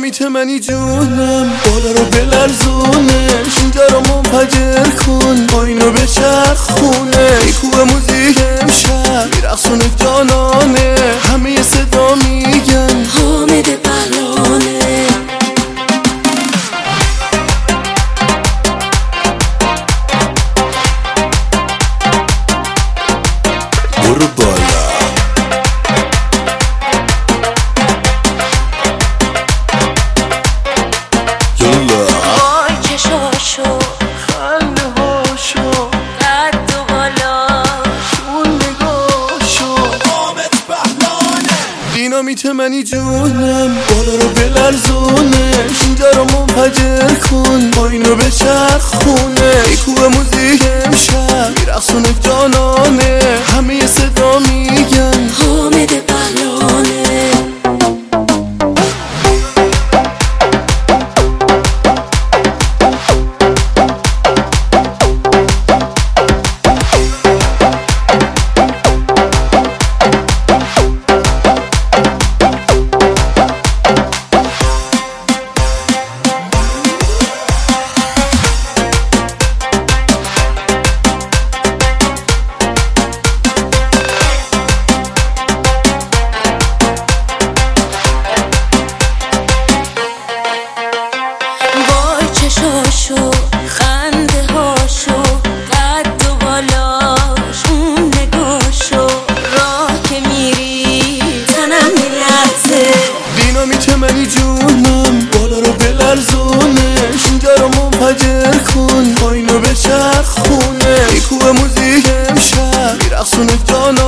دینامیت منی جونم، بالا رو بلرزونش، اینجا رو منفجر کن، با اینو بچرخونه. میکوه موزیک امشب میرقصونه جانانه، همه یه صدا میگن حامد بلانه. برو بالا یلا وای چشاشو، خنده هاشو، قد و شون نگاشو. حامد بهلانه دینامیت منی جونم، بالا رو بلرزونش، اینجا رو منفجر کن، با اینو بچرخونه. میکوه موزیک امشب میرقصونه جانانه، همه یه صدا میگن حامد بلانه. چشاشو، خنده هاشو، قد و بالاشون نگاشو، راه که میری تنم میلرزه. دینامیت منی جونم، بالا رو بلرزونش، اینجا رو منفجر کن، با اینو بچرخونه. میکوه موزیک امشب میرقصونه جانانه،